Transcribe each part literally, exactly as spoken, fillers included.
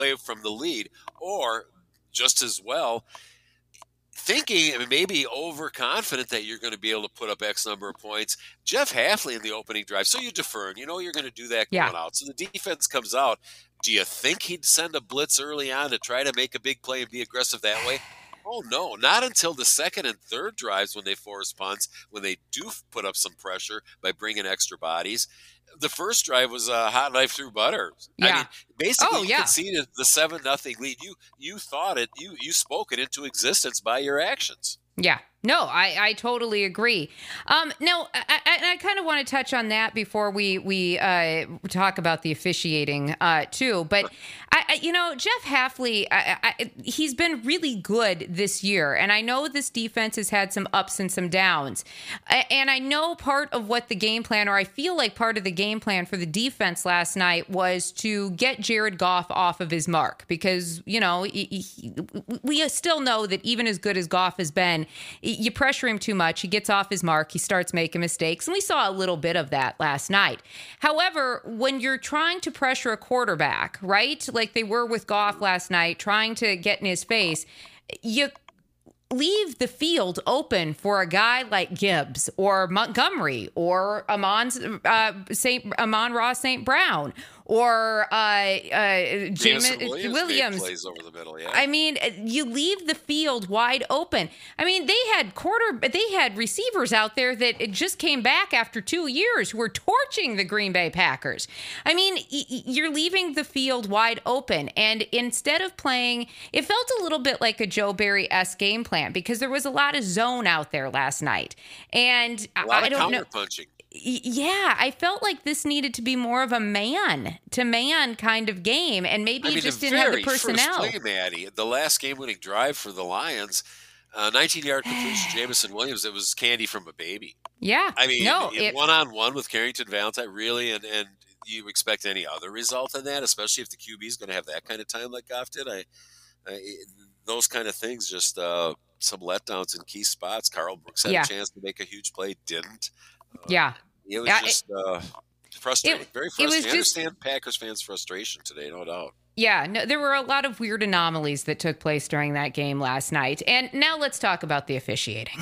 play from the lead, or just as well, thinking and maybe overconfident that you're going to be able to put up X number of points. Jeff Hafley in the opening drive. So you defer, and you know you're going to do that going Yeah. out. So the defense comes out. Do you think he'd send a blitz early on to try to make a big play and be aggressive that way? Oh, no, not until the second and third drives when they force punts, when they do put up some pressure by bringing extra bodies. The first drive was a hot knife through butter. Yeah. I mean, basically, Oh, you yeah. conceded the seven nothing lead. You you thought it, you you spoke it into existence by your actions. Yeah. No, I, I totally agree. Um, now, I, I, I kind of want to touch on that before we we uh, talk about the officiating uh, too. But I, I, you know, Jeff Hafley, I, I, he's been really good this year, and I know this defense has had some ups and some downs. And I know part of what the game plan, or I feel like part of the game plan for the defense last night, was to get Jared Goff off of his mark, because you know he, he, we still know that even as good as Goff has been, you pressure him too much, he gets off his mark, he starts making mistakes, and we saw a little bit of that last night. However, when you're trying to pressure a quarterback, right, like they were with Goff last night, trying to get in his face, you leave the field open for a guy like Gibbs or Montgomery or Amon uh, Saint Amon-Ra Saint Brown or uh, uh, Jameson Williams, Williams. Plays over the middle, yeah. I mean, you leave the field wide open. I mean, they had quarter, they had receivers out there that it just came back after two years who were torching the Green Bay Packers. I mean, y- you're leaving the field wide open, and instead of playing, it felt a little bit like a Joe Barry-esque game plan, because there was a lot of zone out there last night, and a lot I, I of don't know. counterpunching. Yeah, I felt like this needed to be more of a man-to-man kind of game, and maybe I mean, you just the didn't have the very first personnel. play, Maddie, the last game-winning drive for the Lions, uh, nineteen-yard completion, Jameson Williams, it was candy from a baby. Yeah. I mean, no, it, it, one-on-one with Carrington Valentine, really, and, and you expect any other result in that, especially if the Q B is going to have that kind of time like Goff did. I, I those kind of things, just uh, some letdowns in key spots. Carl Brooks had Yeah. a chance to make a huge play, didn't. Uh, yeah. It was Yeah, just uh, frustrating, it- very it was frustrating. I just- understand Packers fans' frustration today, no doubt. Yeah, no, there were a lot of weird anomalies that took place during that game last night. And now let's talk about the officiating.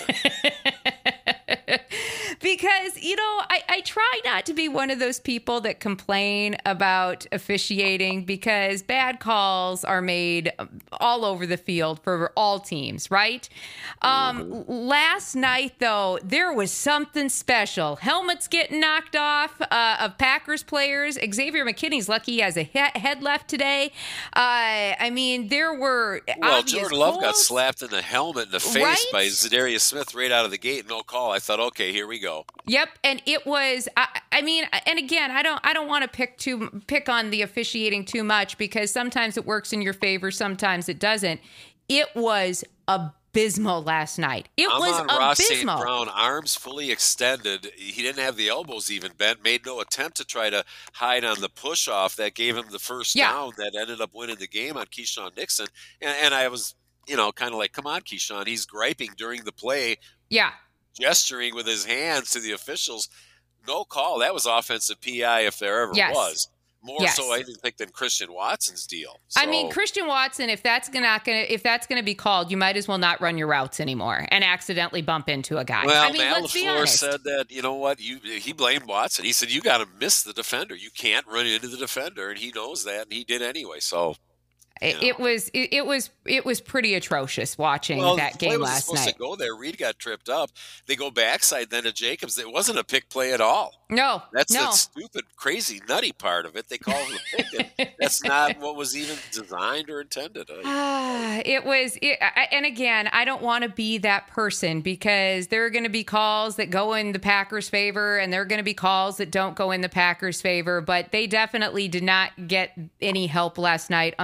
Because, you know, I, I try not to be one of those people that complain about officiating, because bad calls are made all over the field for all teams, right? Um, Mm-hmm. Last night, though, there was something special. Helmets getting knocked off uh, of Packers players. Xavier McKinney's lucky he has a he- head left today. Uh, I mean, there were Well, obvious Jordan Love got holds. slapped in the helmet in the face Right? by Zadarius Smith right out of the gate. No call. I thought, okay, here we go. Yep, and it was. I, I mean, and again, I don't. I don't want to pick too pick on the officiating too much, because sometimes it works in your favor, sometimes it doesn't. It was abysmal last night. It was Amon-Ra Saint abysmal. Brown, arms fully extended. He didn't have the elbows even bent. Made no attempt to try to hide on the push off that gave him the first Yeah. down that ended up winning the game on Keyshawn Nixon. And, and I was, you know, kind of like, come on, Keyshawn. He's griping during the play, Yeah. gesturing with his hands to the officials. No call. That was offensive P I if there ever Yes. was. More Yes. so, I even think, than Christian Watson's deal. I mean, So- Christian Watson, if that's gonna, not gonna if that's gonna be called, you might as well not run your routes anymore and accidentally bump into a guy. Well, I mean, Matt let's be LaFleur honest. said that, you know what, you he blamed Watson. He said, you got to miss the defender. You can't run into the defender, and he knows that, and he did anyway. So, It, you it know. was it, it was it was pretty atrocious watching well, that the play game was last supposed night. to go there. Reed got tripped up. They go backside then to Jacobs. It wasn't a pick play at all. No, That's no. the stupid, crazy, nutty part of it. They call it a pick. and that's not what was even designed or intended. I- Ah, it was, it, I- and again, I don't want to be that person, because there are going to be calls that go in the Packers' favor, and there are going to be calls that don't go in the Packers' favor. But they definitely did not get any help last night on the officiating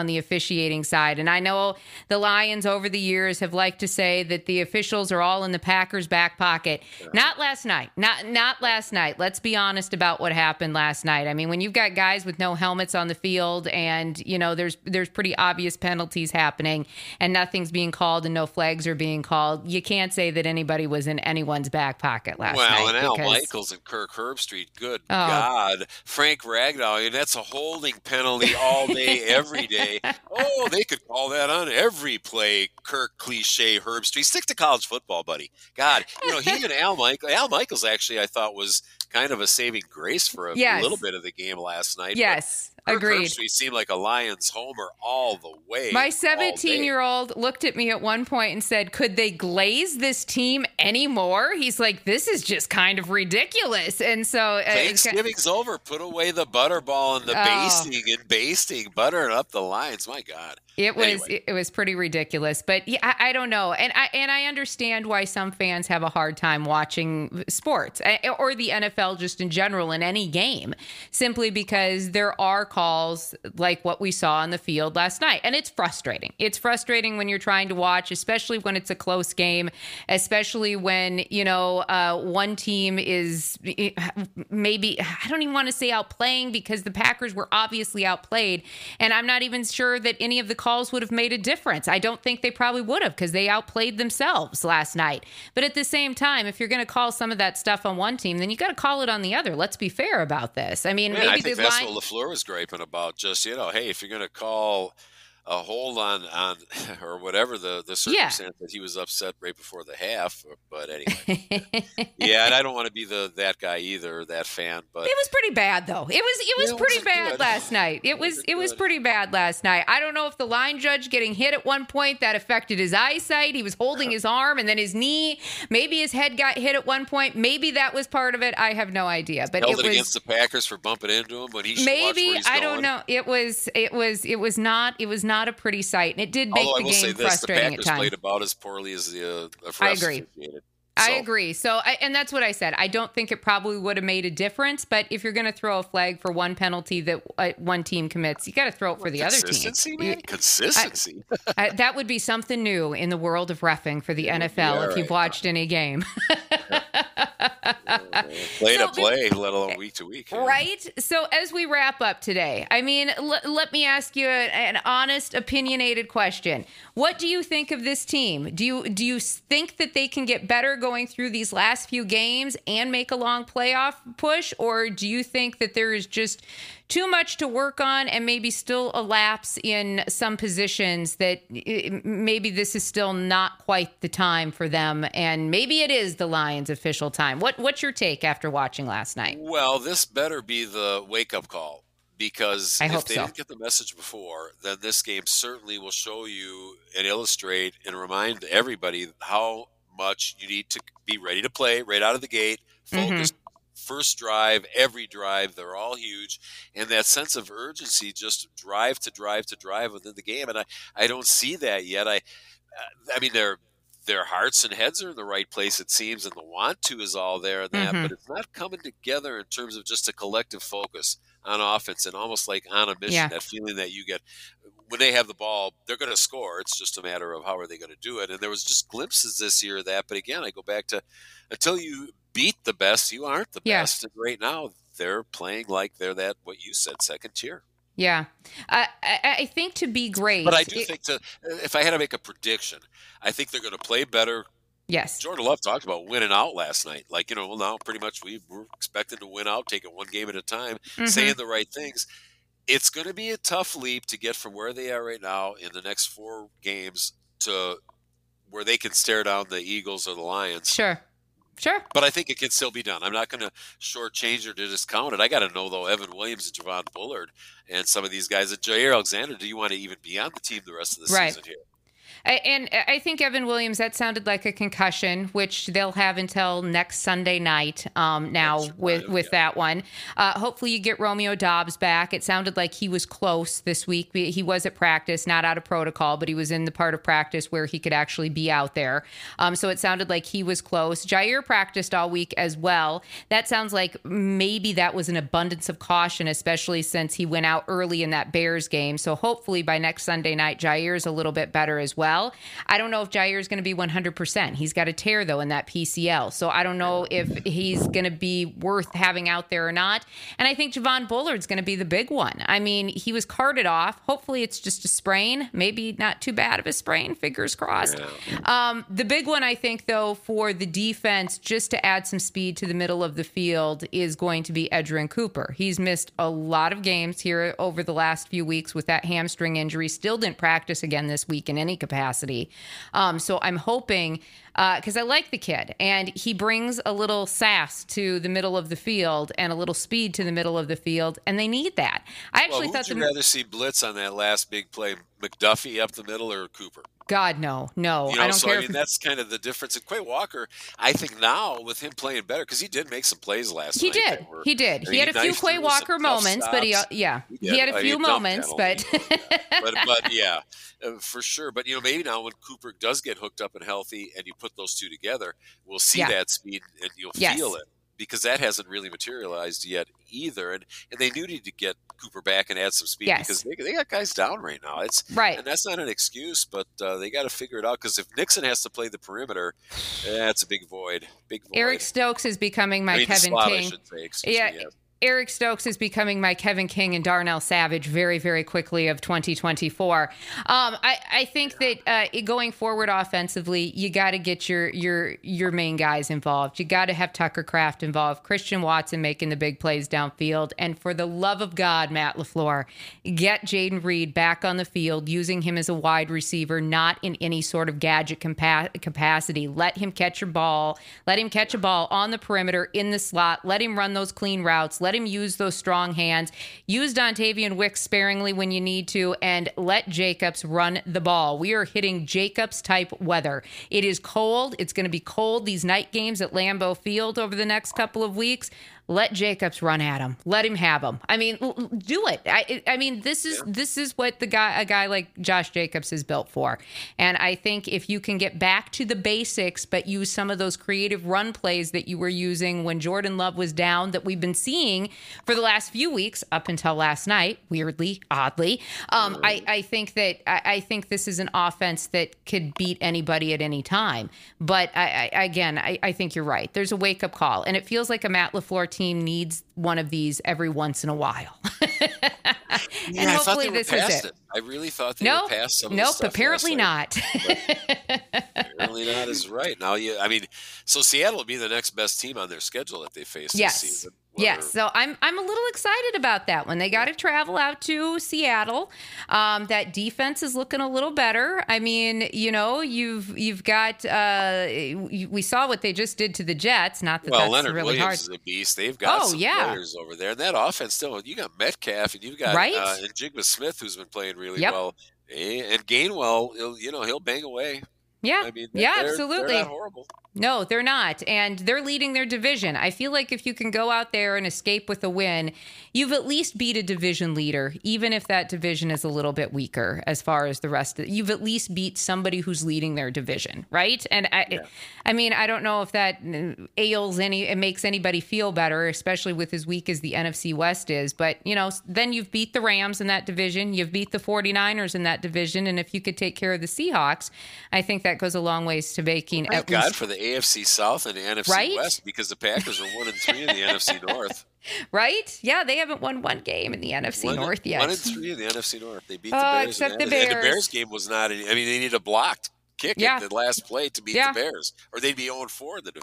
officiating side. And I know the Lions over the years have liked to say that the officials are all in the Packers' back pocket. Not last night. Not not last night. Let's be honest about what happened last night. I mean, when you've got guys with no helmets on the field and, you know, there's there's pretty obvious penalties happening and nothing's being called and no flags are being called, you can't say that anybody was in anyone's back pocket last well, night. Well, and Al because, Michaels and Kirk Herbstreit, good oh, God. Frank Ragnow, and that's a holding penalty all day, every day. Oh, they could call that on every play. Kirk, cliche, Herbstreit. Stick to college football, buddy. God, you know, he and Al Michaels, Al Michaels actually, I thought was kind of a saving grace for a yes. little bit of the game last night. Yes. Kirk Agreed. Herbstreit seemed like a Lions homer all the way. My seventeen-year-old looked at me at one point and said, could they glaze this team anymore? He's like, this is just kind of ridiculous. And so uh, Thanksgiving's kind of, over. Put away the butterball and the oh. basting and basting, buttering up the Lions. My God. It was anyway. it was pretty ridiculous, but yeah, I, I don't know, and I and I understand why some fans have a hard time watching sports or the N F L just in general in any game, simply because there are calls like what we saw on the field last night, and it's frustrating. It's frustrating when you're trying to watch, especially when it's a close game, especially when you know uh, one team is maybe I don't even want to say outplaying because the Packers were obviously outplayed, and I'm not even sure that any of the calls would have made a difference. I don't think they probably would have because they outplayed themselves last night. But at the same time, if you're going to call some of that stuff on one team, then you got to call it on the other. Let's be fair about this. I mean, yeah, maybe I think the that's line- what LaFleur was griping about. Just, you know, hey, if you're going to call a hold on, on or whatever the, the circumstance yeah. that he was upset right before the half. But anyway, yeah, and I don't want to be the that guy either, that fan. But it was pretty bad though. It was it was yeah, pretty bad good. last night. It was it, it was pretty bad last night. I don't know if the line judge getting hit at one point that affected his eyesight. He was holding his arm and then his knee. Maybe his head got hit at one point. Maybe that was part of it. I have no idea. But held it it was against the Packers for bumping into him when he should maybe watch where he's I going. don't know. It was it was it was not it was not. Not a pretty sight, and it did make Although the I will game say this, frustrating the Packers at times. played about as poorly as the uh, refs I agree. officiated. I So- agree. So, I, and that's what I said. I don't think it probably would have made a difference. But if you're going to throw a flag for one penalty that uh, one team commits, you got to throw it for the other team. Consistency, man. Consistency. I, that would be something new in the world of reffing for the N F L Yeah, if right. you've watched any game. Play So, to play, let alone week to week. yeah. Right? So as we wrap up today, I mean, l- let me ask you a- an honest, opinionated question. What do you think of this team? Do you do you think that they can get better going through these last few games and make a long playoff push? Or do you think that there is just too much to work on and maybe still a lapse in some positions that uh, maybe this is still not quite the time for them, and maybe it is the Lions' official time? What What's your take after watching last night? Well, this better be the wake-up call, because I if hope they so. didn't get the message before, then this game certainly will show you and illustrate and remind everybody how much you need to be ready to play right out of the gate, focus. Mm-hmm. First drive, every drive, they're all huge. And that sense of urgency, just drive to drive to drive within the game. And I, I don't see that yet. I I mean, their their hearts and heads are in the right place, it seems, and the want to is all there and that, Mhm. but it's not coming together in terms of just a collective focus on offense and almost like on a mission, Yeah. that feeling that you get when they have the ball, they're going to score. It's just a matter of how are they going to do it. And there was just glimpses this year of that. But again, I go back to until you beat the best, you aren't the Yeah. best. And right now, they're playing like they're that, what you said, second tier. Yeah. I, I, I think to be great. But I do it- think to, if I had to make a prediction, I think they're going to play better. Yes. Jordan Love talked about winning out last night. Like, you know, well, now pretty much we were expecting to win out, take it one game at a time, Mhm. saying the right things. It's going to be a tough leap to get from where they are right now in the next four games to where they can stare down the Eagles or the Lions. Sure. Sure. But I think it can still be done. I'm not going to shortchange or to discount it. I got to know, though, Evan Williams and Javon Bullard and some of these guys. And Jair Alexander, do you want to even be on the team the rest of the Right. season here? I, and I think Evan Williams, that sounded like a concussion, which they'll have until next Sunday night. Um, now That's with right, with yeah. that one, uh, hopefully you get Romeo Dobbs back. It sounded like he was close this week. He was at practice, not out of protocol, but he was in the part of practice where he could actually be out there. Um, so it sounded like he was close. Jair practiced all week as well. That sounds like maybe that was an abundance of caution, especially since he went out early in that Bears game. So hopefully by next Sunday night, Jair's a little bit better as well. I don't know if Jair is going to be one hundred percent. He's got a tear, though, in that P C L. So I don't know if he's going to be worth having out there or not. And I think Javon Bullard's going to be the big one. I mean, he was carted off. Hopefully it's just a sprain. Maybe not too bad of a sprain. Fingers crossed. Yeah. Um, the big one, I think, though, for the defense, just to add some speed to the middle of the field, is going to be Edgerrin Cooper. He's missed a lot of games here over the last few weeks with that hamstring injury. Still didn't practice again this week in any capacity. Um, so I'm hoping, because uh, I like the kid, and he brings a little sass to the middle of the field and a little speed to the middle of the field, and they need that. I actually well, thought would you the rather see blitz on that last big play, McDuffie up the middle or Cooper? God, no, no. You know, I don't so care. I mean, if that's kind of the difference. And Quay Walker, I think now with him playing better, because he did make some plays last he night. Did. that were- He did. I He mean, had a few knifed Quay through Walker some tough moments, but he, uh, stops. yeah, He he, did. had a I few mean, dump moments, penalty, but yeah. but but yeah, uh, for sure. But you know, maybe now when Cooper does get hooked up and healthy, and you put those two together, we'll see Yeah. that speed, and you'll Yes. feel it, because that hasn't really materialized yet either. And and they do need to get Cooper back and add some speed, Yes. because they, they got guys down right now. It's Right. and that's not an excuse, but uh, they got to figure it out, because if Nixon has to play the perimeter, that's a big void. Big void. Eric Stokes is becoming my I mean, Kevin Slav, I King. should say. Excuse Yeah. me, yeah. Eric Stokes is becoming my Kevin King and Darnell Savage very, very quickly of twenty twenty-four. Um, I, I think that uh, going forward offensively, you got to get your your your main guys involved. You got to have Tucker Kraft involved, Christian Watson making the big plays downfield, and for the love of God, Matt LaFleur, get Jaden Reed back on the field, using him as a wide receiver, not in any sort of gadget compa- capacity. Let him catch a ball. Let him catch a ball on the perimeter in the slot. Let him run those clean routes. Let him use those strong hands. Use Dontavian Wicks sparingly when you need to, and let Jacobs run the ball. We are hitting Jacobs type weather. It is cold. It's going to be cold these night games at Lambeau Field over the next couple of weeks. Let Jacobs run at him. Let him have him. I mean, l- do it. I, I mean, this is this is what the guy, a guy like Josh Jacobs is built for. And I think if you can get back to the basics, but use some of those creative run plays that you were using when Jordan Love was down, that we've been seeing for the last few weeks up until last night, weirdly, oddly, um, I, I think that I, I think this is an offense that could beat anybody at any time. But I, I, again, I, I think you're right. There's a wake up call, and it feels like a Matt LaFleur team needs one of these every once in a while. and Yeah, I thought hopefully they were this is past it. it. I really thought they Nope. were past some of Nope. the stuff Apparently last not. night. Apparently not is right. Now, you, I mean, so Seattle will be the next best team on their schedule that they face Yes. this season. Whether- Yes, so I'm I'm a little excited about that one. They got to travel out to Seattle. Um, that defense is looking a little better. I mean, you know, you've you've got uh, we saw what they just did to the Jets. Not that Well, that's Leonard really Williams hard. is a beast. They've got Oh, some yeah. players over there. And that offense still, you got Metcalf, and you've got Right? uh, and Jigba Smith, who's been playing really Yep. well. And Gainwell, he'll, you know, he'll bang away. Yeah, I mean, yeah, they're, absolutely. They're not horrible. No, they're not. And they're leading their division. I feel like if you can go out there and escape with a win, you've at least beat a division leader, even if that division is a little bit weaker as far as the rest of it. You've at least beat somebody who's leading their division, right? And I Yeah. I mean, I don't know if that ails any, it makes anybody feel better, especially with as weak as the N F C West is. But, you know, then you've beat the Rams in that division. You've beat the 49ers in that division. And if you could take care of the Seahawks, I think that goes a long ways to making Thank at God least for the A F C South and the N F C Right? West, because the Packers are one and three in the N F C North. Right? Yeah, they haven't won one game in the N F C One, North yet. One and three in the N F C North. They beat the Oh, Bears. except and the that. And the Bears. Bears game was not. Any, I mean, they need a blocked kick Yeah. at the last play to beat Yeah. the Bears, or they'd be zero and four in the division.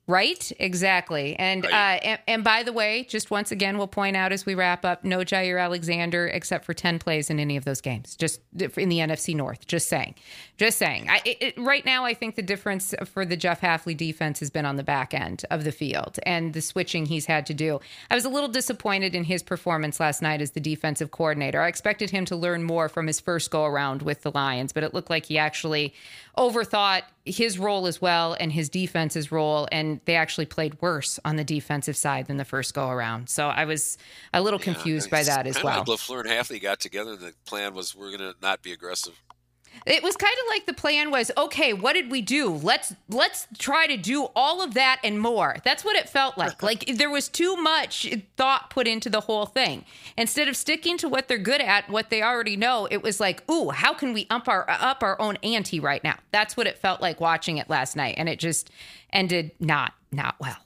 Right, exactly. And, Right. Uh, and and by the way, just once again, we'll point out as we wrap up, no Jair Alexander except for ten plays in any of those games, just in the N F C North. Just saying. Just saying. I, it, it, right now, I think the difference for the Jeff Hafley defense has been on the back end of the field and the switching he's had to do. I was a little disappointed in his performance last night as the defensive coordinator. I expected him to learn more from his first go around with the Lions, but it looked like he actually overthought his role as well and his defense's role, and they actually played worse on the defensive side than the first go around. So I was a little Yeah, confused by it's that as kinda well. Like LaFleur and Hafley got together, and the plan was we're going to not be aggressive. It was kind of like the plan was, okay, what did we do? Let's let's try to do all of that and more. That's what it felt like. Like there was too much thought put into the whole thing. Instead of sticking to what they're good at, what they already know, it was like, ooh, how can we up our up our own ante right now? That's what it felt like watching it last night, and it just ended not not well.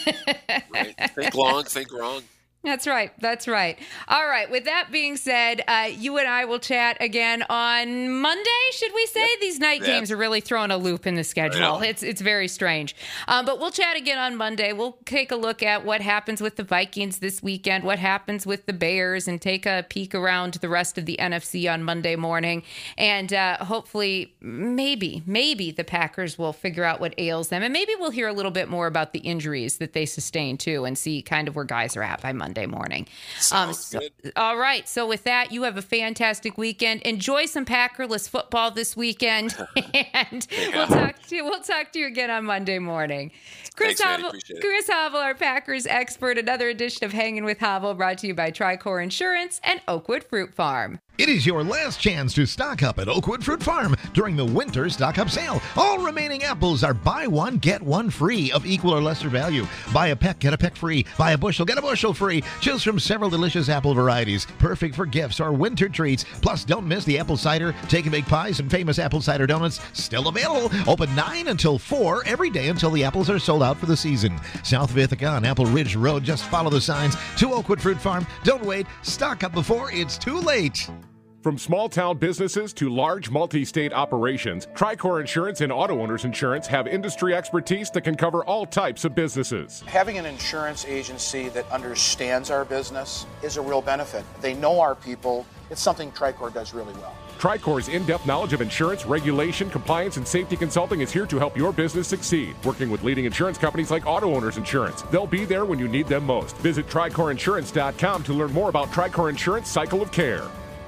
Right? Think long, think wrong. That's right. That's right. All right. With that being said, uh, you and I will chat again on Monday, should we say? Yep. These night yeah. games are really throwing a loop in the schedule. It's it's very strange. Um, but we'll chat again on Monday. We'll take a look at what happens with the Vikings this weekend, what happens with the Bears, and take a peek around the rest of the N F C on Monday morning. And uh, hopefully, maybe, maybe the Packers will figure out what ails them. And maybe we'll hear a little bit more about the injuries that they sustained, too, and see kind of where guys are at by Monday morning. Um, so, all right. So with that, you have a fantastic weekend. Enjoy some Packerless football this weekend, and yeah. we'll talk to you. We'll talk to you again on Monday morning. Chris Havel, Chris Havel, our Packers expert. Another edition of Hanging with Havel, brought to you by Tricor Insurance and Oakwood Fruit Farm. It is your last chance to stock up at Oakwood Fruit Farm during the winter stock-up sale. All remaining apples are buy one, get one free of equal or lesser value. Buy a peck, get a peck free. Buy a bushel, get a bushel free. Choose from several delicious apple varieties, perfect for gifts or winter treats. Plus, don't miss the apple cider, take and bake pies, and famous apple cider donuts. Still available. Open nine until four every day until the apples are sold out for the season. South of Ithaca on Apple Ridge Road. Just follow the signs to Oakwood Fruit Farm. Don't wait. Stock up before it's too late. From small-town businesses to large multi-state operations, Tricor Insurance and Auto Owners Insurance have industry expertise that can cover all types of businesses. Having an insurance agency that understands our business is a real benefit. They know our people. It's something Tricor does really well. Tricor's in-depth knowledge of insurance, regulation, compliance, and safety consulting is here to help your business succeed. Working with leading insurance companies like Auto Owners Insurance. They'll be there when you need them most. Visit Tricor Insurance dot com to learn more about Tricor Insurance Cycle of Care.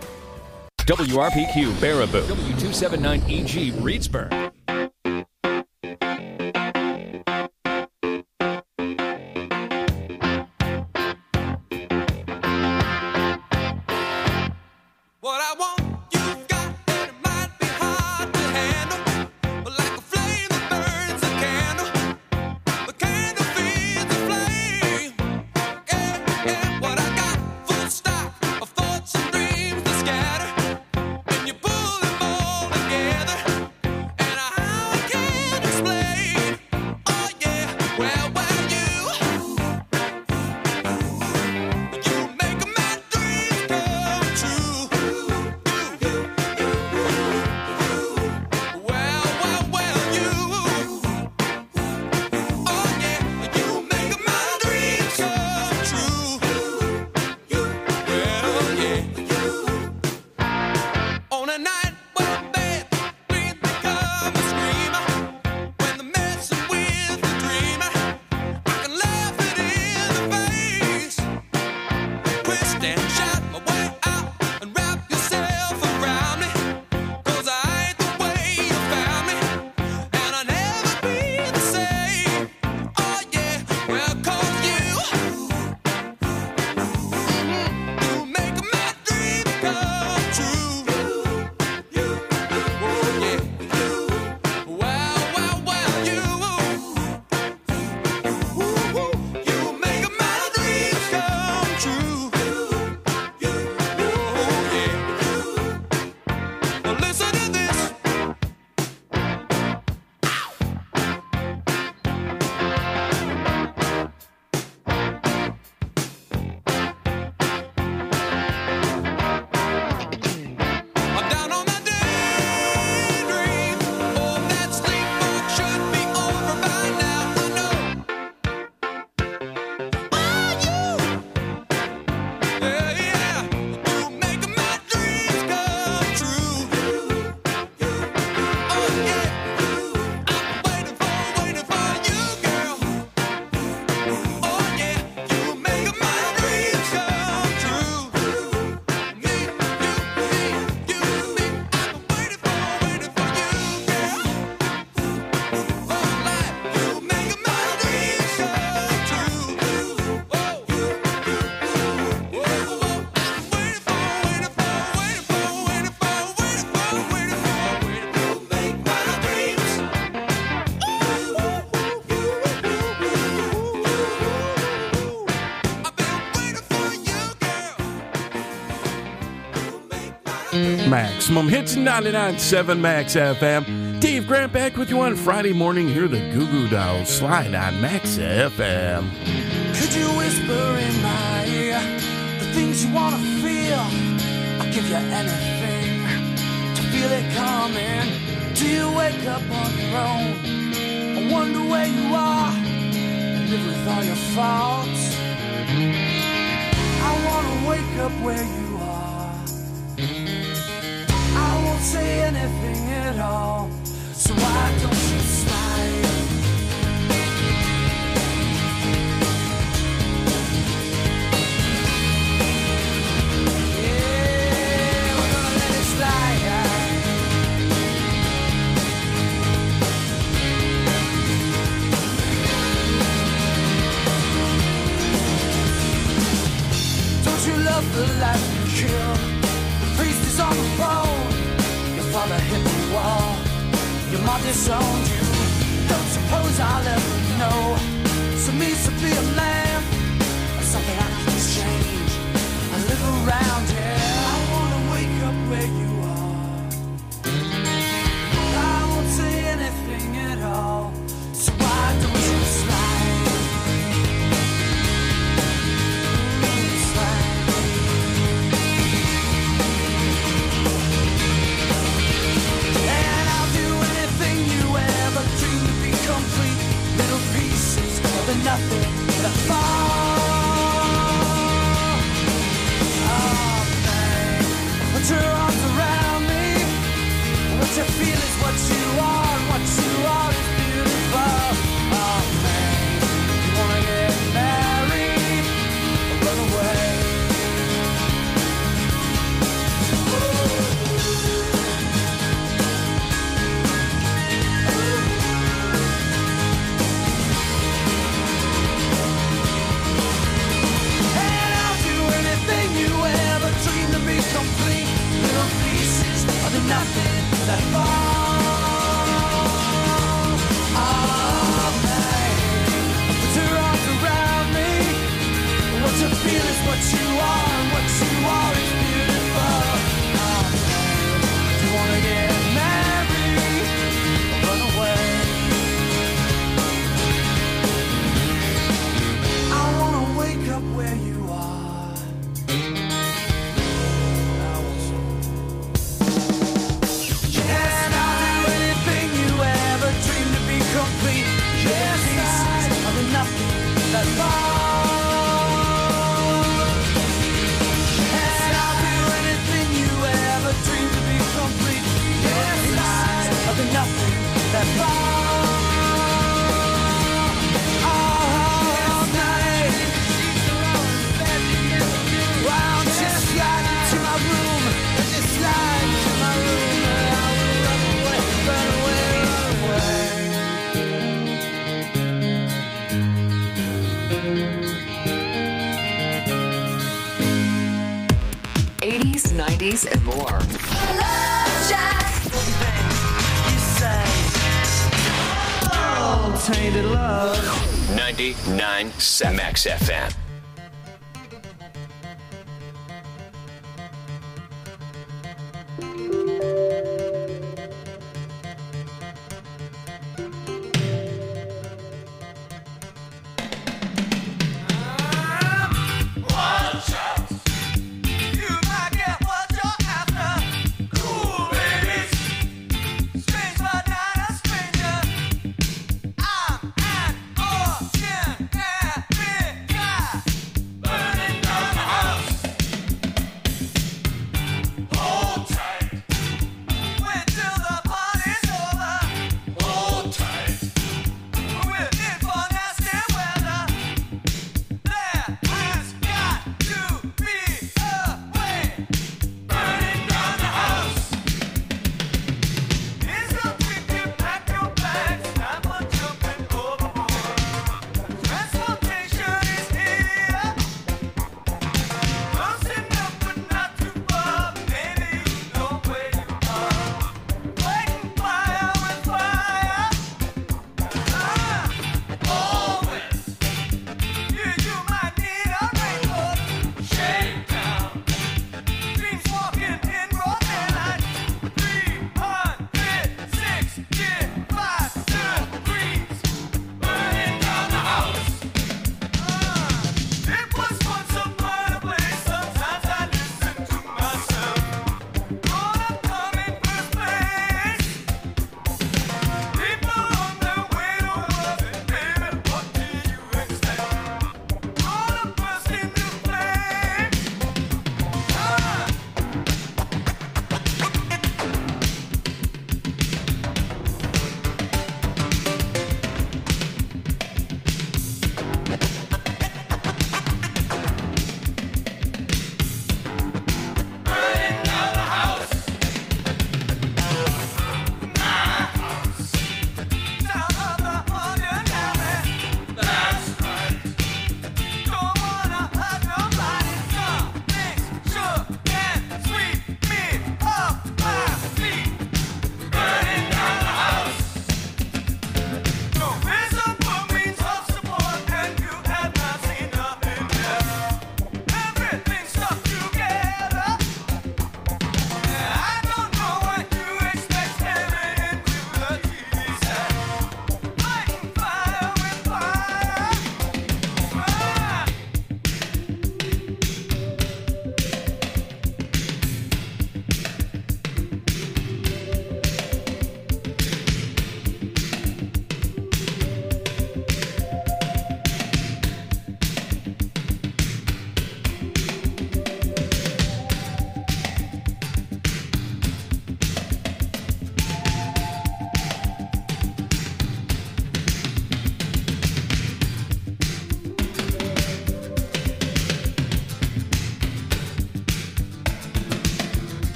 W R P Q Baraboo, W two seventy-nine E G Reedsburg. What I want, you've got, and it might be hard to handle, but like a flame that burns a candle, the candle feeds the flame. Yeah, yeah, what I got, full stock of thoughts and dreams that scatter. You pull them all together, and I can't explain. Oh yeah, well, well, you, you make my dreams come true. Well, well, well, you, oh yeah, you make my dreams come true. Well, yeah. On a night when bad dreams become a screamer, when they're messing with the dreamer, I can laugh it in the face, twist and shout my way out and wrap yourself around me, 'cause I ain't the way you found me, and I'll never be the same. Oh yeah, well, 'cause you, you make my dreams come true. Maximum Hits ninety-nine point seven Max F M. Dave Grant back with you on Friday morning. Hear the Goo Goo Dolls slide on Max F M. Could you whisper in my ear the things you wanna feel? I'll give you anything to feel it coming. Do you wake up on your own? I wonder where you are and live with all your faults. I wanna wake up where you are. I won't say anything at all, so why don't you slide? Yeah, we're gonna let it slide. Don't you love the life you killed? The priest is on the phone. Your father hit the wall. Your mom disowned you. Don't suppose I'll ever know. So means to be a man or something I can change. I live around here. I wanna wake up where you are. I won't say anything at all. So why don't you slide? Slide. And I'll do anything you ever dreamed to be complete. Little pieces of the nothing that fall. Oh man, put your arms around me. What you feel is what you are, and what you are is beautiful. Oh man, you wanna get married or run away? And I'll do anything you ever dreamed to be complete. Little pieces of the nothing that fall. Oh man, put your arms around me. What you feel is what you are, and what you are is beautiful. Oh man, do you wanna get married or run away? I wanna wake up where you are. Yes, I'll do anything you ever dreamed to be complete. Yes, pieces of the nothing that fall. Yes, I'll do anything you ever dreamed to be complete. Yes, pieces of the nothing that fall. All night. Wow, just slide into my room. Just slide into my room. And I will run away, run away, run away. eighties, nineties, and more. You say, oh, tainted love. ninety-nine Max F M. Watch out. You might get what you're after. Cool babies. Strange but not a stranger. I'm an ordinary guy.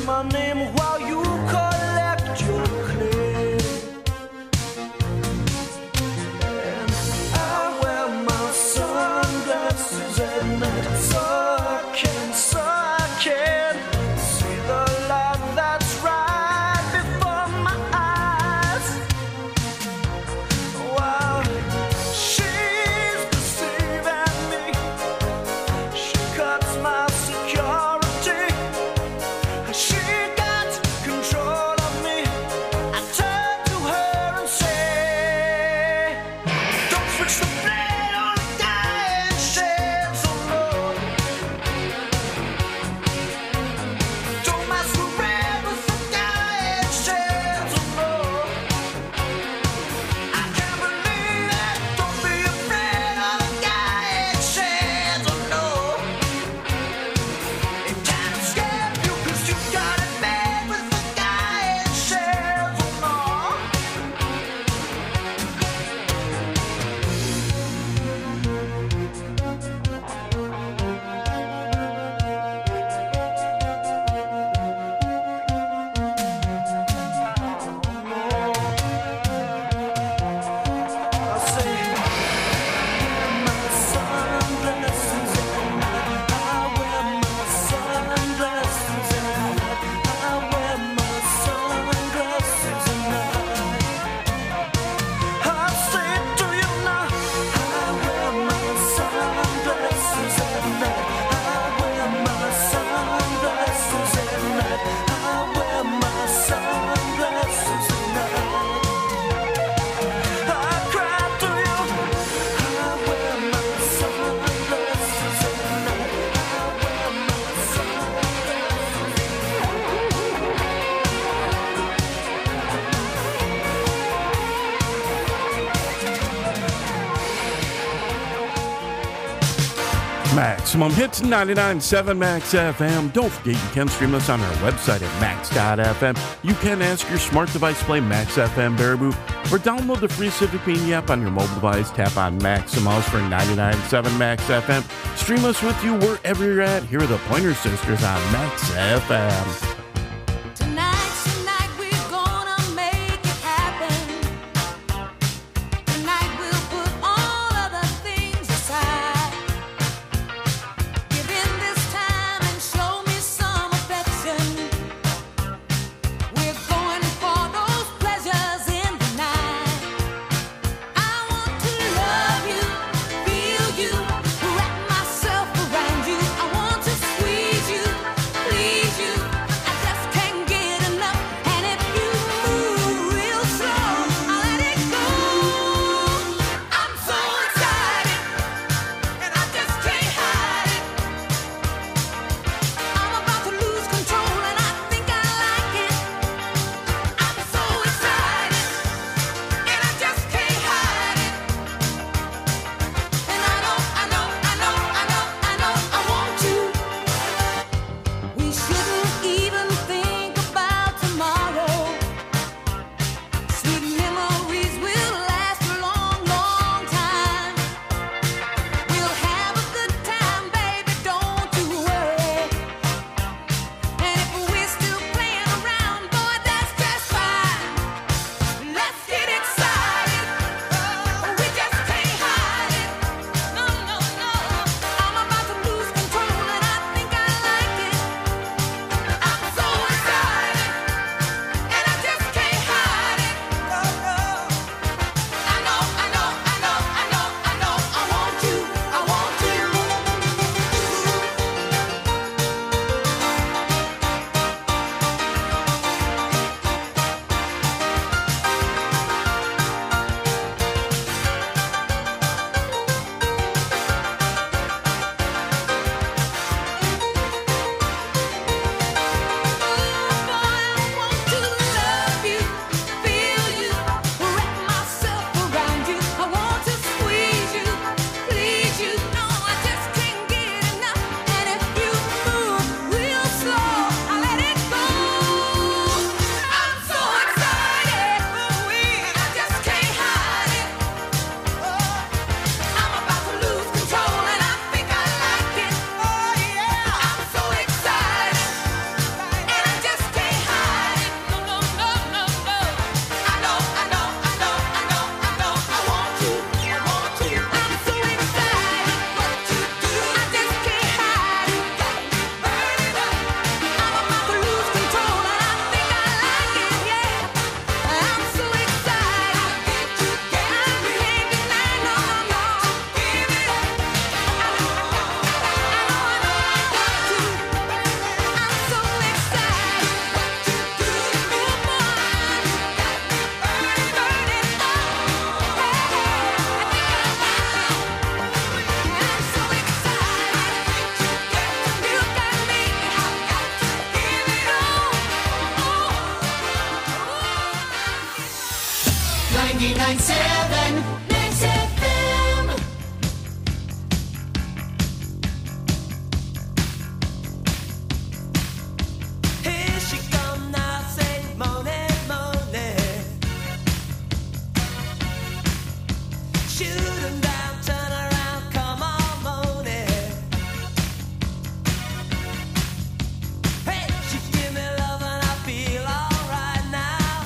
my name while you collect your clay. And I wear my sunglasses at night so I can, so I can see the light that's right before my eyes. Wow, she's deceiving me. She cuts my security. She got control of me. I turn to her and say, don't switch the blade on a dying shed, so no. Don't masquerade with the dying shed, so no. I can't believe it. Don't be afraid of the dying shed, so no. It kind of scared you 'cause you got it bad with the dying shed, so no. I say, my sunglasses at night. I wear my sunglasses at night. I wear my sunglasses at night. I say it to you now. I wear my sunglasses at night. I wear my sunglasses at night. I wear my sunglasses at night. I cry to you. I wear my sunglasses at night. I wear my Maximum Hits ninety-nine point seven Max F M. Don't forget you can stream us on our website at max dot f m. You can ask your smart device to play Max F M Baraboo or download the free Civic Mini app on your mobile device. Tap on Maximals for ninety-nine point seven Max F M. Stream us with you wherever you're at. Here are the Pointer Sisters on Max F M. Tonight, tonight we're gonna make it happen. Tonight we'll put all other things aside. Give in this time and show me some affection. We're going for those pleasures in the night. I want to love you, feel you, wrap myself around you. I want to squeeze you, please you. I ninety-nine point seven Max F M. Here she come now, say money, money. Shoot 'em down, turn around, come on, money. Hey, she give me love and I feel alright now.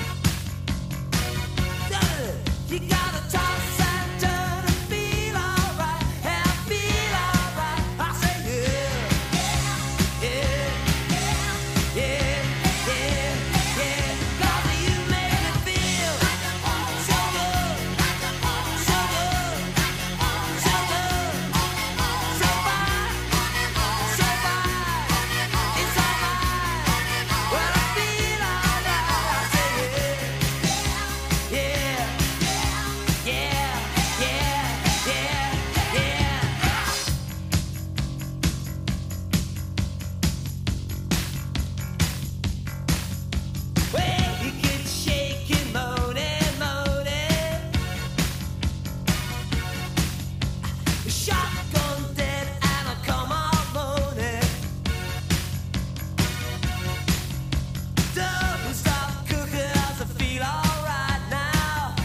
You gotta toss and turn and feel alright, and I feel alright. I say yeah, yeah, yeah, yeah, yeah. 'Cause you make me feel so good, so good, so good, so fine, so fine. It's alright when I feel alright. I say yeah, yeah, yeah, yeah, yeah, yeah. Well, you get shaking, moaning, moaning. Shotgun dead and I come out moaning. Don't stop cooking as I feel alright now.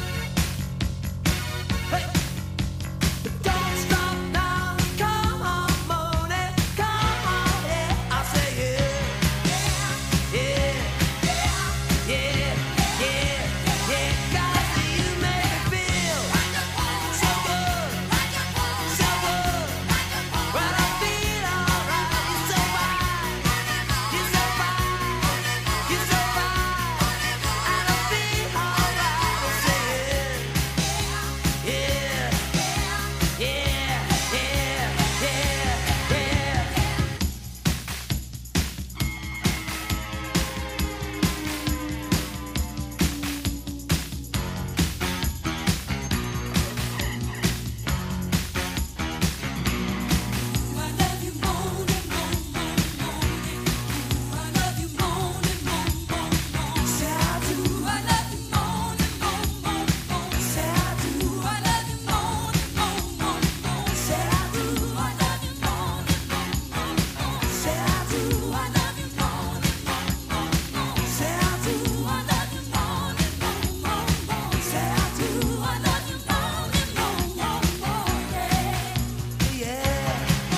Hey, don't stop now. Come on, moaning, come on, yeah. I say yeah, yeah, yeah, yeah, yeah. 'Cause you make me feel so good, so good. When I feel alright, you're so fine, you're so fine, you're so fine. And I feel alright. I say yeah, yeah, yeah, yeah, yeah, yeah. I love you moaning, moan, moan, moaning. I love you moaning, moan, moan, moan. Say I do. I love you moaning, moan, moan, moan. Say I do. I love you moaning, moan, moan, moan. Say I do. I love you moaning, moan, moan, moan. Say I do. I love you moaning, moan, moan, moan. Say I do. I love you moaning, moan, moan, moan. Say I do. I love you moaning, moan, moan, moan. Yeah, yeah.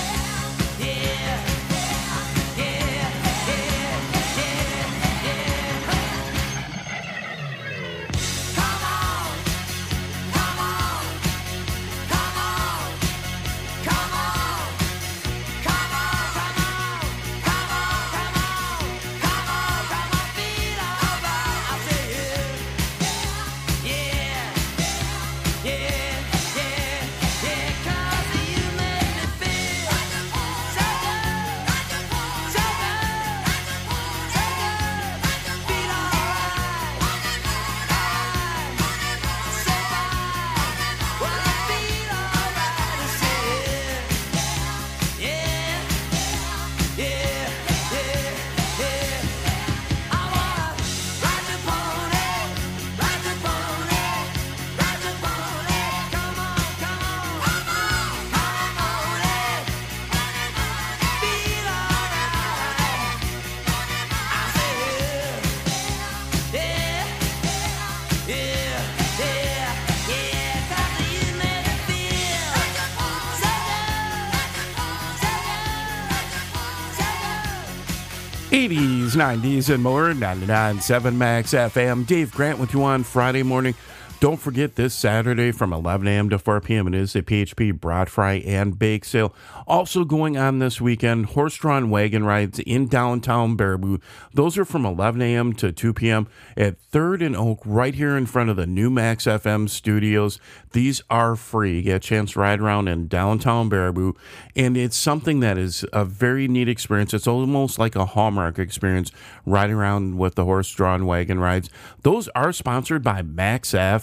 eighties, nineties, and more. ninety-nine point seven Max F M. Dave Grant with you on Friday morning. Don't forget this Saturday from eleven a.m. to four p.m. it is a P H P Broad Fry and Bake Sale. Also going on this weekend, horse-drawn wagon rides in downtown Baraboo. Those are from eleven a.m. to two p.m. at third and Oak, right here in front of the new Max F M studios. These are free. You get a chance to ride around in downtown Baraboo, and it's something that is a very neat experience. It's almost like a Hallmark experience riding around with the horse-drawn wagon rides. Those are sponsored by Max F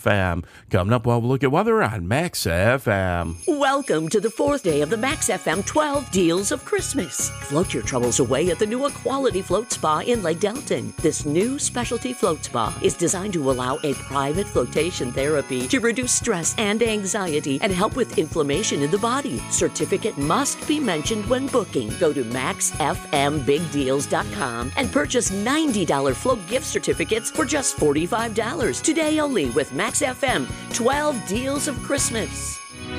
M. Coming up, we'll look at weather on Max F M. Welcome to the fourth day of the Max F M twelve Deals of Christmas. Float your troubles away at the new Equality Float Spa in Lake Delton. This new specialty float spa is designed to allow a private flotation therapy to reduce stress and anxiety and help with inflammation in the body. Certificate must be mentioned when booking. Go to max f m big deals dot com and purchase ninety dollars float gift certificates for just forty-five dollars. Today only with Max F M twelve Deals of Christmas.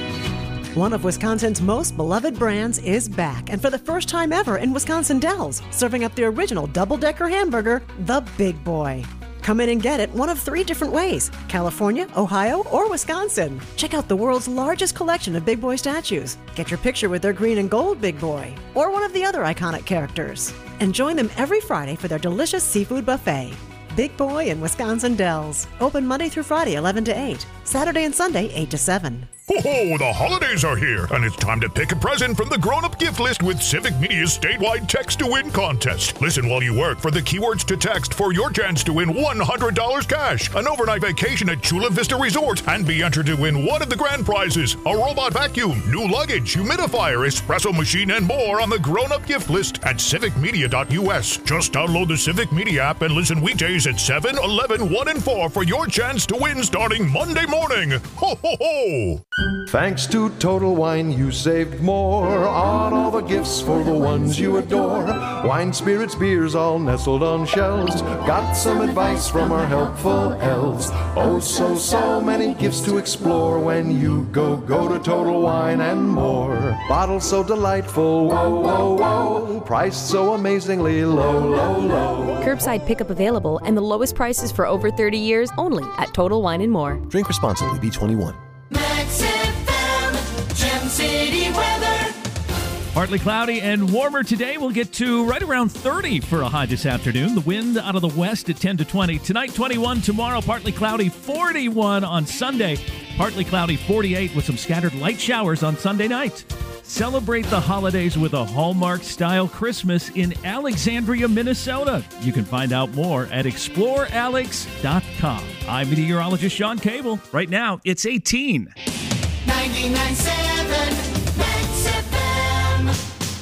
One of Wisconsin's most beloved brands is back, and for the first time ever in Wisconsin Dells, serving up the original double-decker hamburger, the Big Boy. Come in and get it one of three different ways: California, Ohio, or Wisconsin. Check out the world's largest collection of Big Boy statues. Get your picture with their green and gold Big Boy, or one of the other iconic characters. And join them every Friday for their delicious seafood buffet. Big Boy in Wisconsin Dells. Open Monday through Friday, eleven to eight. Saturday and Sunday, eight to seven. Ho ho, the holidays are here, and it's time to pick a present from the grown-up gift list with Civic Media's statewide text-to-win contest. Listen while you work for the keywords to text for your chance to win one hundred dollars cash, an overnight vacation at Chula Vista Resort, and be entered to win one of the grand prizes: a robot vacuum, new luggage, humidifier, espresso machine, and more on the grown-up gift list at civic media dot u s. Just download the Civic Media app and listen weekdays at seven, eleven, one, and four for your chance to win starting Monday morning. Ho ho ho! Thanks to Total Wine, you saved more on all the gifts for the ones you adore. Wine, spirits, beers, all nestled on shelves. Got some advice from our helpful elves. Oh, so, so many gifts to explore when you go, go to Total Wine and more. Bottles so delightful, whoa, whoa, whoa. Priced so amazingly low, low, low. Curbside pickup available and the lowest prices for over thirty years only at Total Wine and More. Drink responsibly, B twenty-one. Max F M, Gem City weather. Partly cloudy and warmer today. We'll get to right around thirty for a high this afternoon. The wind out of the west at ten to twenty. Tonight, twenty-one. Tomorrow, partly cloudy, forty-one on Sunday. Partly cloudy, forty-eight with some scattered light showers on Sunday night. Celebrate the holidays with a Hallmark-style Christmas in Alexandria, Minnesota. You can find out more at explore alex dot com. I'm meteorologist Sean Cable. Right now, it's eighteen. ninety-nine point seven Max F M.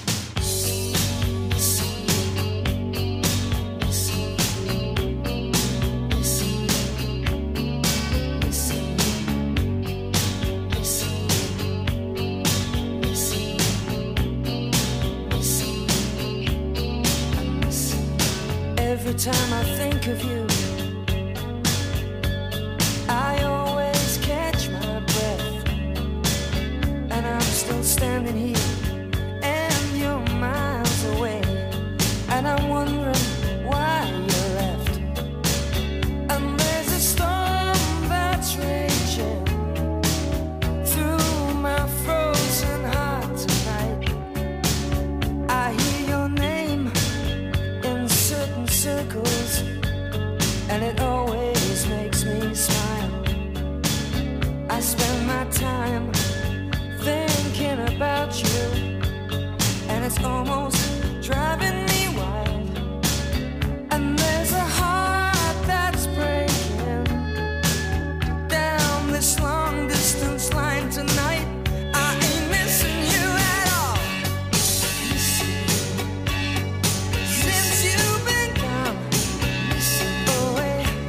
Every time I think of you, I always catch my breath, and I'm still standing here, and you're miles away, and I'm wondering why you left. And there's a storm that's raging through my frozen heart tonight. I hear your name in certain circles, and it always makes me smile. I spend my time thinking about you, and it's almost driving me wild. And there's a heart that's breaking down this long distance line tonight. I ain't missing you at all. Since you've been gone away,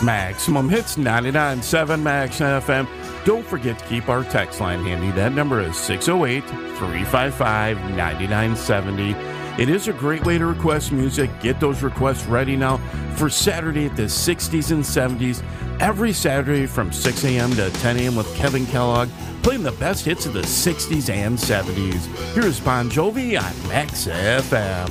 Maximum Hits ninety-nine point seven Max F M. Don't forget to keep our text line handy. That number is six oh eight, three five five, nine nine seven oh. It is a great way to request music. Get those requests ready now for Saturday at the sixties and seventies. Every Saturday from six a.m. to ten a.m. with Kevin Kellogg, playing the best hits of the sixties and seventies. Here's Bon Jovi on Max F M.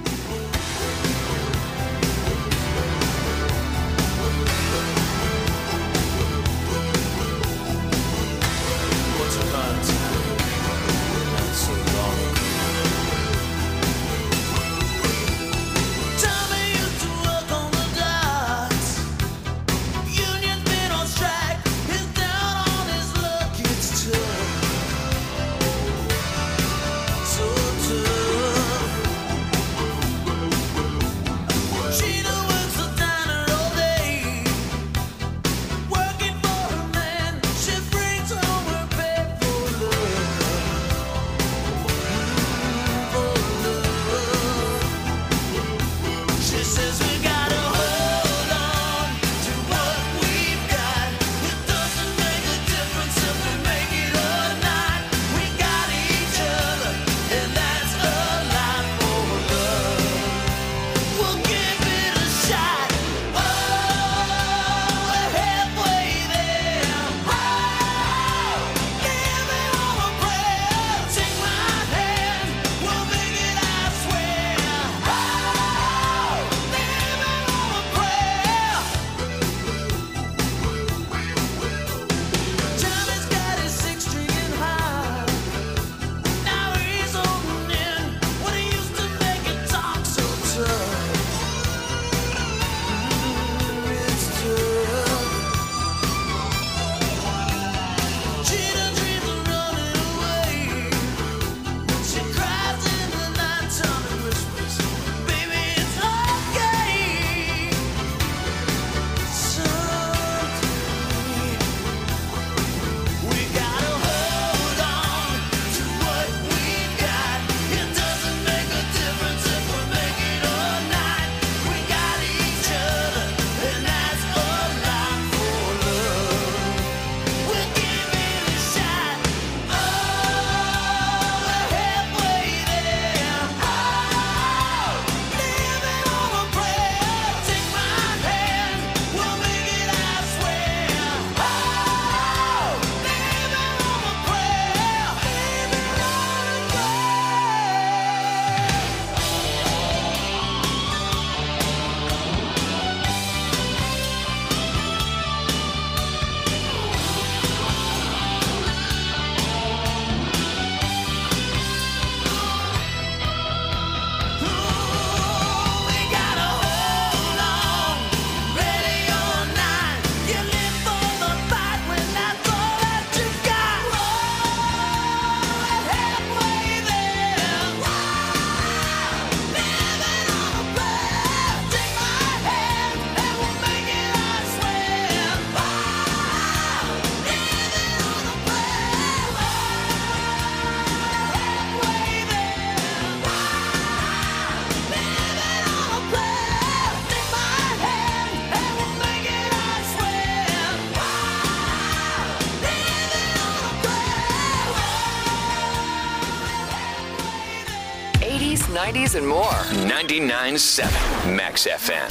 nineties, and more. ninety-nine point seven Max F M.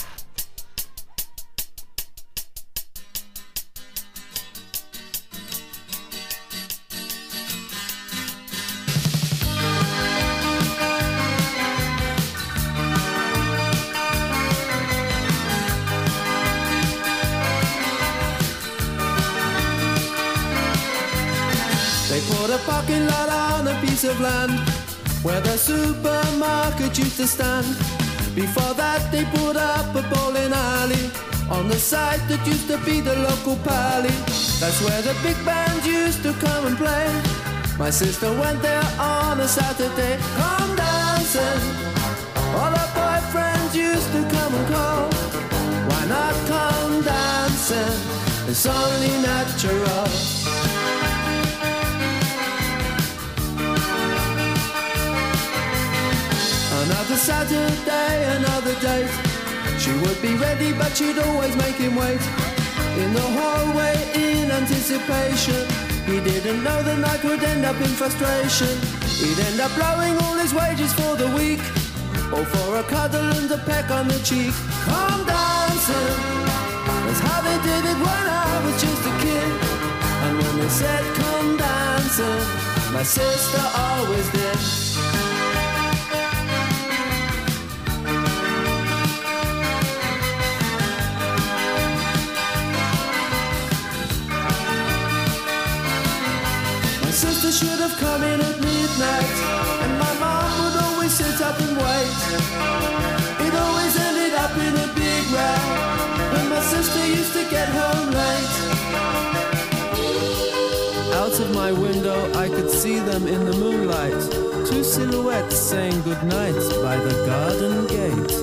They put a parking lot on a piece of land where the supermarket used to stand. Before that they put up a bowling alley on the site that used to be the local pally. That's where the big bands used to come and play. My sister went there on a Saturday. Come dancing, all her boyfriends used to come and call. Why not come dancing? It's only natural. Another Saturday, another date. She would be ready, but she'd always make him wait. in the hallway in anticipation. He didn't know the night would end up in frustration. He'd end up blowing all his wages for the week, all for a cuddle and a peck on the cheek. Come dancing, that's how they did it when I was just a kid. And when they said come dancing, my sister always did. My sister should have come in at midnight, and my mom would always sit up and wait. It always ended up in a big row when my sister used to get home late. Out of my window I could see them in the moonlight, two silhouettes saying goodnight by the garden gate.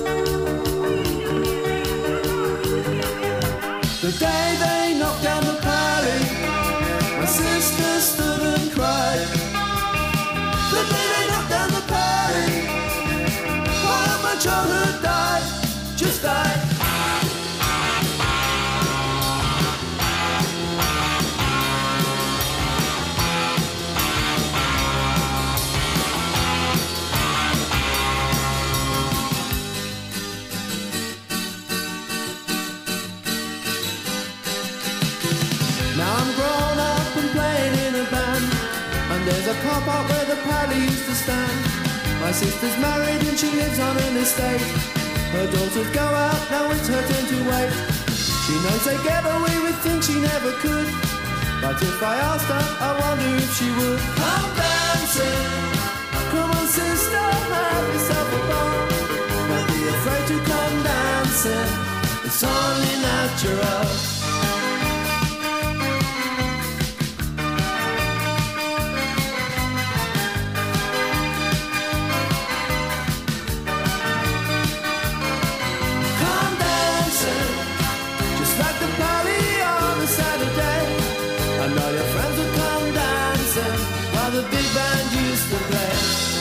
The day they knocked down the pally, my sister stood and cried. The day they knocked down the pally, while my childhood died, just died. Now I'm grown up and playing in a band, and there's a car park where the pally used to stand. My sister's married and she lives on an estate. Her daughters go out, now it's her turn to wait. She knows they get away with things she never could, but if I asked her, I wonder if she would. Come dancing, come on sister, have yourself a ball. Don't be afraid to come dancing, it's only natural. The big band used to play.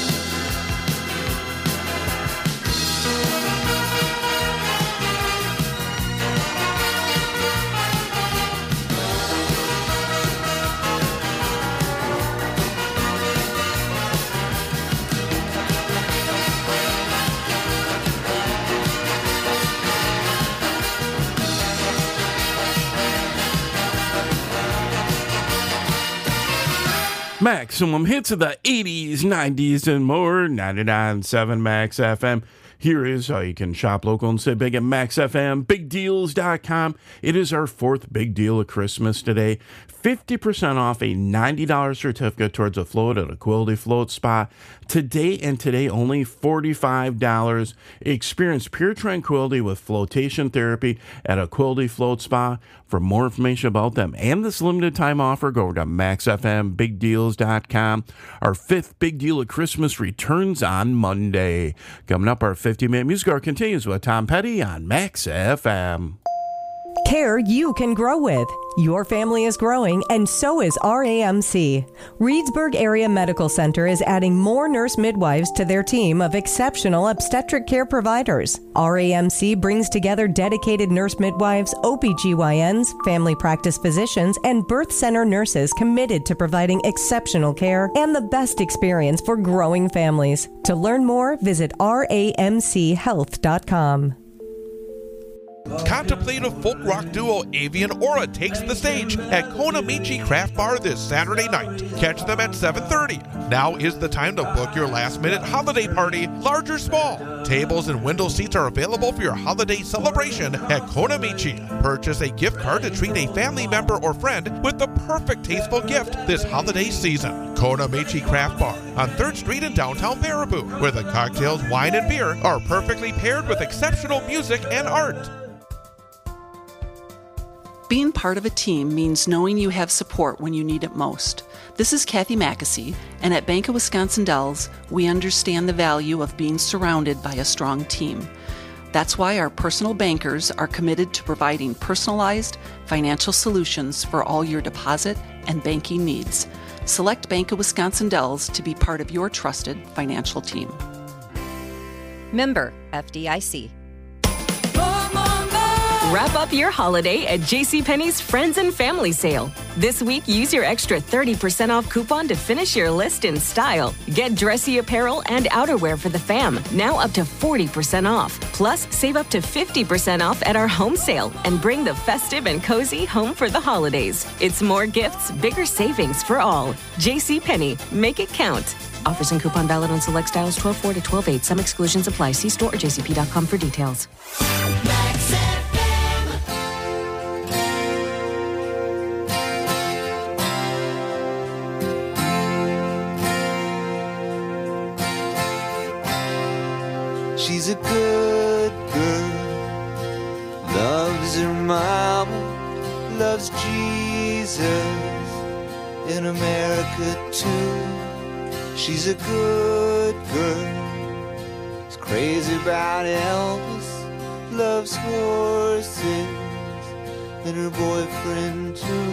Maximum hits of the eighties, nineties, and more. ninety-nine point seven Max F M. Here is how you can shop local and say big at Max F M, big deals dot com. It is our fourth big deal of Christmas today. fifty percent off a ninety dollars certificate towards a float at a Quilty Float Spa. Today and today only forty-five dollars. Experience pure tranquility with flotation therapy at a Quilty Float Spa. For more information about them and this limited time offer, go to Max F M, big deals dot com. Our fifth big deal of Christmas returns on Monday. Coming up, our fifty-minute music hour continues with Tom Petty on Max F M. Care you can grow with. Your family is growing, and so is R A M C. Reedsburg Area Medical Center is adding more nurse midwives to their team of exceptional obstetric care providers. R A M C brings together dedicated nurse midwives, O B G Y Ns, family practice physicians, and birth center nurses committed to providing exceptional care and the best experience for growing families. To learn more, visit R A M C health dot com. Contemplative folk rock duo Avian Aura takes the stage at Konamichi Craft Bar this Saturday night. Catch them at seven thirty. Now is the time to book your last-minute holiday party, large or small. Tables and window seats are available for your holiday celebration at Konamichi. Purchase a gift card to treat a family member or friend with the perfect tasteful gift this holiday season. Konamichi Craft Bar on third Street in downtown Baraboo, where the cocktails, wine, and beer are perfectly paired with exceptional music and art. Being part of a team means knowing you have support when you need it most. This is Kathy Mackesy, and at Bank of Wisconsin Dells, we understand the value of being surrounded by a strong team. That's why our personal bankers are committed to providing personalized financial solutions for all your deposit and banking needs. Select Bank of Wisconsin Dells to be part of your trusted financial team. Member F D I C. Wrap up your holiday at JCPenney's Friends and Family Sale. This week, use your extra thirty percent off coupon to finish your list in style. Get dressy apparel and outerwear for the fam, now up to forty percent off. Plus, save up to fifty percent off at our home sale and bring the festive and cozy home for the holidays. It's more gifts, bigger savings for all. JCPenney, make it count. Offers and coupon valid on select styles twelve four to twelve eight. Some exclusions apply. See store or j c p dot com for details. She's a good girl, loves her mama, loves Jesus, in America too. She's a good girl, is crazy about Elvis, loves horses, and her boyfriend too.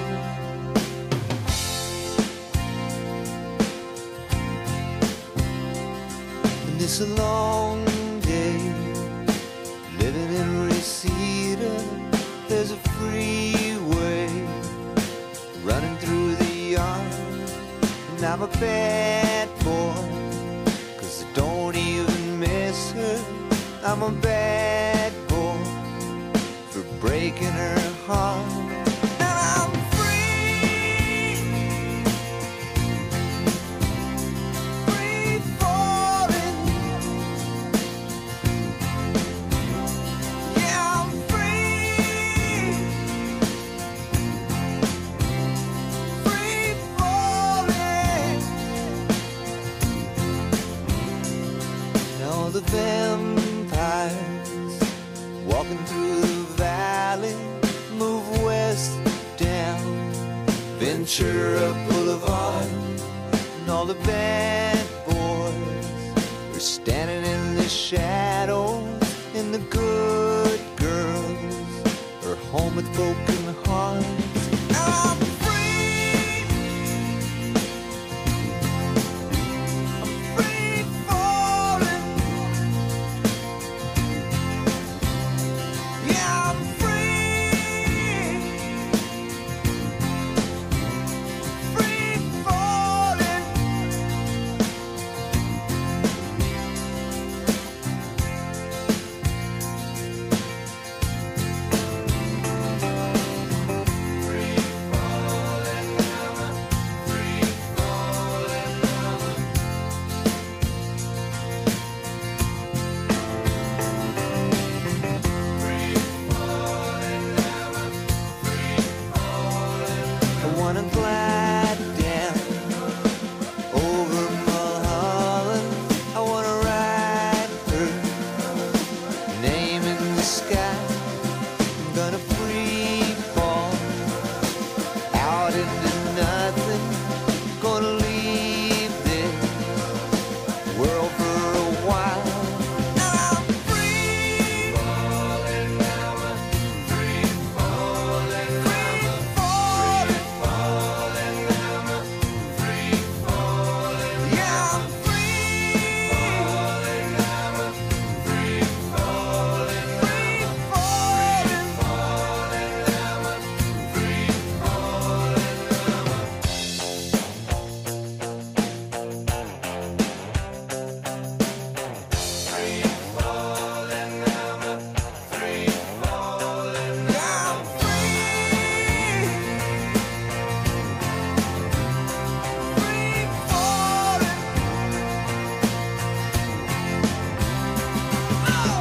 And it's a long day, living in Reseda. There's a freeway running through the yard, and I'm a bad boy, cause I don't even miss her. I'm a bad boy for breaking her heart. And I'm free, free falling. Yeah, I'm free, free falling. Now the vampires walking through the valley move west down Ventura Boulevard, and all the bad boys are standing in the shadows, and the good girls are home with focus